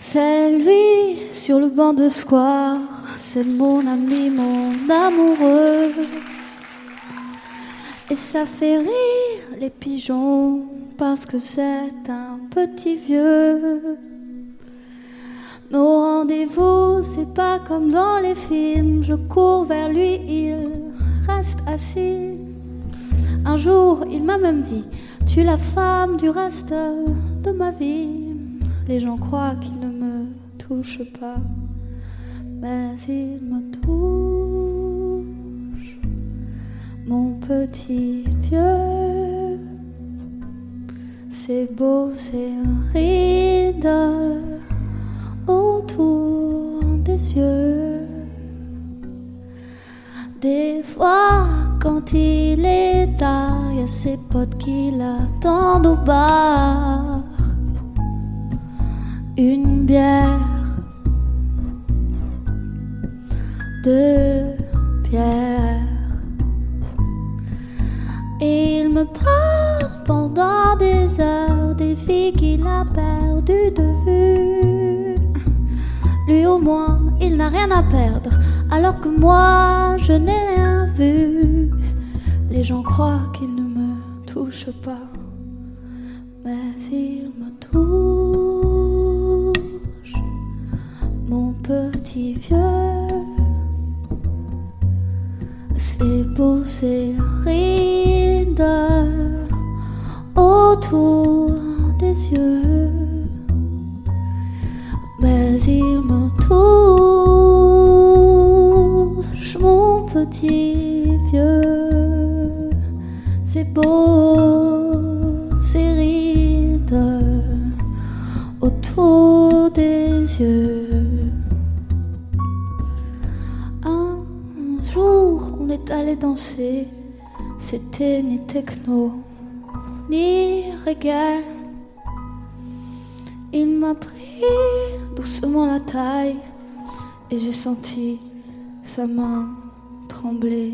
C'est lui sur le banc de square, c'est mon ami, mon amoureux. Et ça fait rire les pigeons parce que c'est un petit vieux. Nos rendez-vous, c'est pas comme dans les films. Je cours vers lui, il reste assis. Un jour, il m'a même dit: tu es la femme du reste de ma vie. Les gens croient qu'il ne me touche pas, mais il me touche, mon petit vieux. C'est beau, ces rides autour des yeux. Des fois, quand il est tard, y a ses potes qui l'attendent au bar. Une bière, 2 bières. Et il me parle pendant des heures des filles qu'il a perdues de vue. Lui au moins, il n'a rien à perdre, alors que moi, je n'ai rien vu. Les gens croient qu'il ne me touche pas, mais il me touche, mon petit vieux. C'est beau, ces rides autour des yeux, mais il me touche, mon petit vieux. C'est beau, ces rides autour des yeux. Un jour, on est allé danser. C'était ni techno, ni reggae. Il m'a pris doucement la taille et j'ai senti sa main trembler.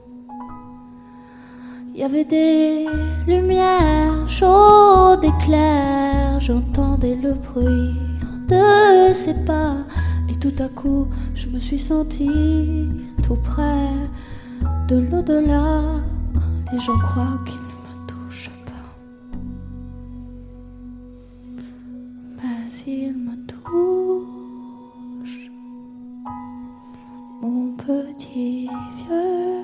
Il y avait des lumières chaudes et claires, j'entendais le bruit de ses pas. Et tout à coup, je me suis sentie tout près de l'au-delà. Les gens croient qu'il ne me touche pas, mais il me touche, mon petit vieux.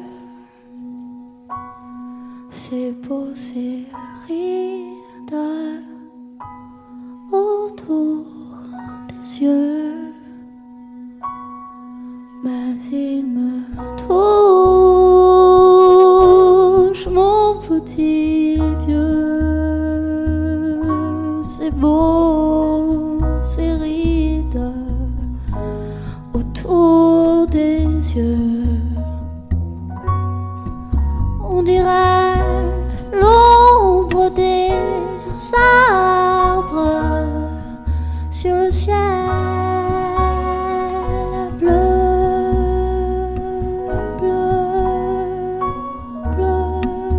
C'est beau, ces rides autour des yeux, mais il me touche, mon petit vieux. C'est beau, ces rides autour des yeux. On dirait l'ombre des arbres sur le ciel bleu, bleu, bleu.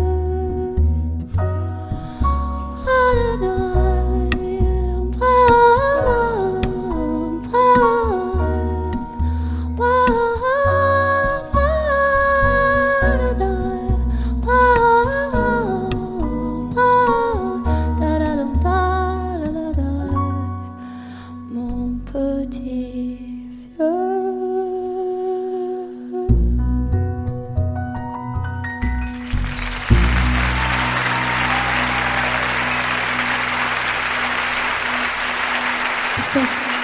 Mon petit vieux. Merci.